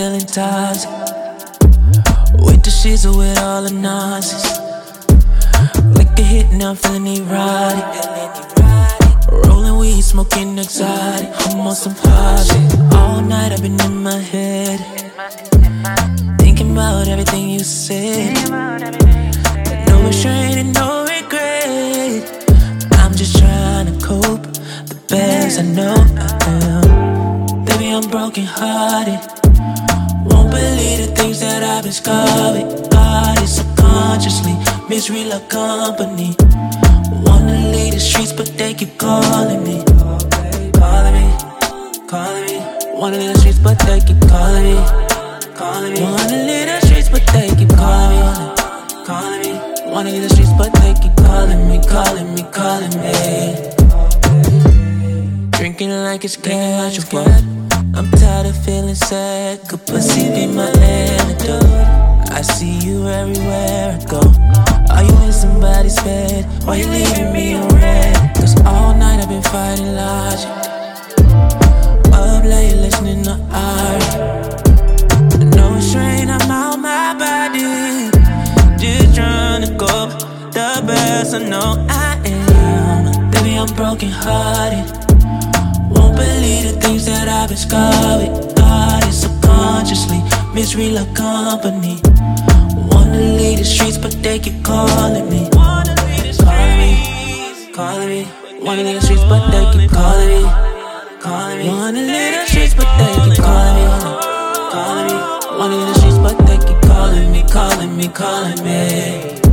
feeling toxic. With the sheets or with all the nonsense. Like a hit, now I'm feeling erotic. Rolling weed, smoking exotic. I'm on some hot shit. All night I've been in my head, thinking about everything you said. No restraint and no regret. I'm just trying to cope the best I know I am. Baby, I'm broken hearted. Won't believe the things that I've been scarred with. Body subconsciously misread our company. Wanna leave the streets, but they keep calling me. Calling me, calling me. Wanna leave the streets, but they keep calling me. Calling me. Wanna leave the streets, but they keep calling me. Calling me. Wanna leave the streets, but they keep calling me, calling me, calling me. Drinking like it's casual. I'm tired of feeling sad. Good pussy be my antidote. I see you everywhere I go. Are you in somebody's bed? Why you leaving me on red? Cause all night I've been fighting logic. Up late listening to art. No restraint, I'm out my body. Just trying to go the best I know I am. Baby, I'm broken hearted. Won't believe the things that I've been scarred with. Body subconsciously misread our company. Wanna leave the streets, but they keep calling me. Calling me, calling me. Wanna leave the streets, but they keep calling me. Calling me. Wanna leave the streets, but they keep calling me. Calling me. Wanna leave the streets, but they keep calling me, calling me, calling me.